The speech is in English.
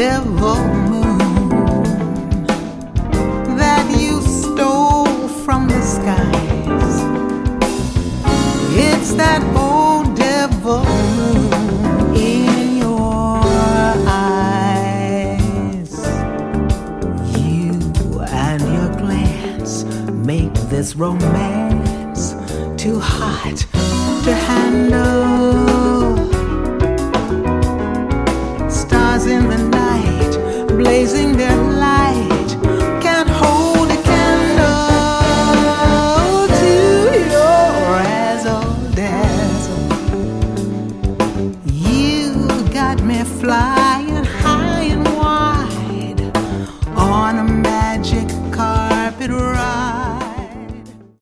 devil moon that you stole from the skies. It's that old devil moon in your eyes. You and your glance make this romance too hot to handle. Stars in the night, blazing their light, can't hold a candle to your razzle dazzle. You got me flying